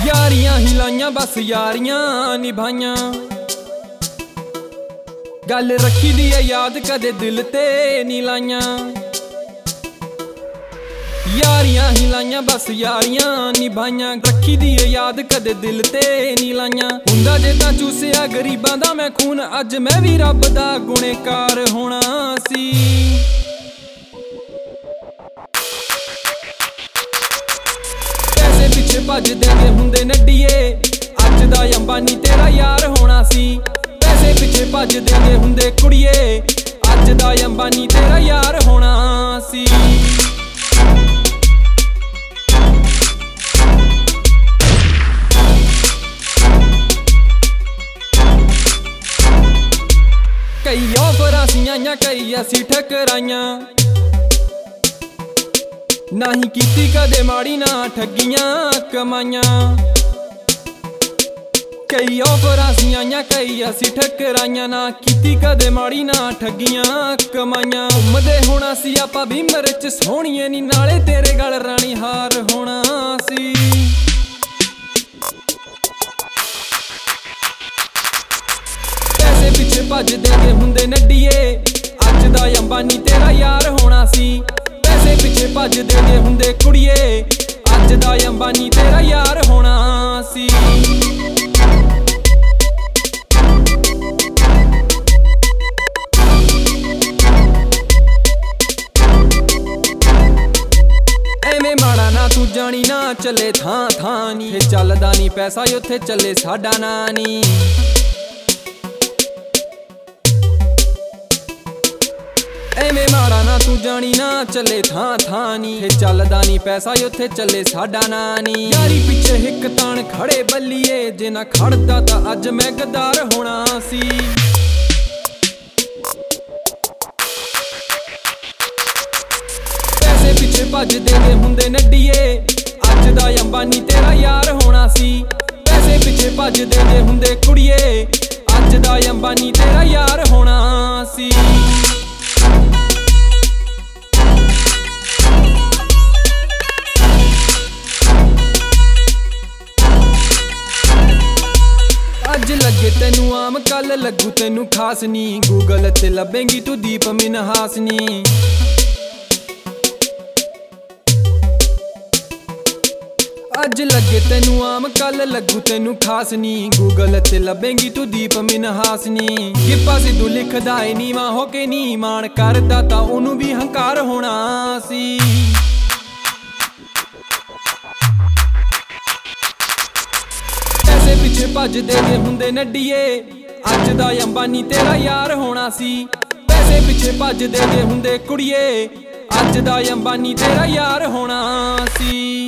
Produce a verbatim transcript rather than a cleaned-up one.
यारियां ही लाइयां बस यारियां निभाइयां गल रखी दी है याद कदे दिल ते नी लाइयां यारियां ही लाइयां बस यारियां निभाइयां रखी दी है याद कदे दिल ते नी लाइयां हुंदा जे तां चूसिया गरीबां दा मैं खून अज मैं भी रब दा गुनेकार होना सी पैसे पिछे भजदे गे हुंदे नड्डीए अज दा अंबानी तेरा यार होना सी पैसे पिछे भजदे गे हुंदे कुड़िए अज दा अंबानी तेरा यार होना सी कई ऑफरां सी आइयां कई असी ठकराइयां नाही कीती कदे माड़ी ना ठगियां कमाइयां कई ऑफरां सी आइयां कई असी ठकराइयां ना कीती कदे माड़ी ना ठगियां कमाइयां घुमदे होना सी आपां भीमर च सोहणीए नी नाले तेरे गल रानी हार होना सी पिछे भजदे गे हुंदे नड्डीए अज दा अंबानी तेरा यार होना सी पैसे पिछे भजदे गे हुंदे कुड़िए अज दा अंबानी तेरा यार होना सी एवें माड़ा ना तू जानी ना चले थां थां नी चलदा नी पैसा उत्थे चले साडा ना नी एवें माड़ा ना तू जानी ना चले थां थां नी चलदा नी पैसा उत्थे चले साडा ना नी यारी पिछे हिक तान खड़े बल्लीए जे ना खड़दा तां अज मैं गद्दार होना सी पैसे पिछे भजदे गे हुंदे नड्डीए अज दा अंबानी तेरा यार होना सी पैसे पिछे भजदे गे हुंदे कुड़िए अज दा अंबानी तेरा यार होना सी अज लगे तेनू आम कल लगू तेनू खास नी गूगल ते लभेंगी तू दीप मिनहास नी अज लगे तेनू आम कल लगू तेनू खास नी गूगल ते लभेंगी तू दीप मिनहास नी गिप्पा सिद्धू लिखदा है नीवा होके नी मान करदा तां ओनू भी हंकार होना सी पिछे भजदे गे हुंदे नड्डीए अज दा अंबानी तेरा यार होना सी पैसे पिछे भजदे गे हुंदे कुड़िए अज दा अंबानी तेरा यार होना सी।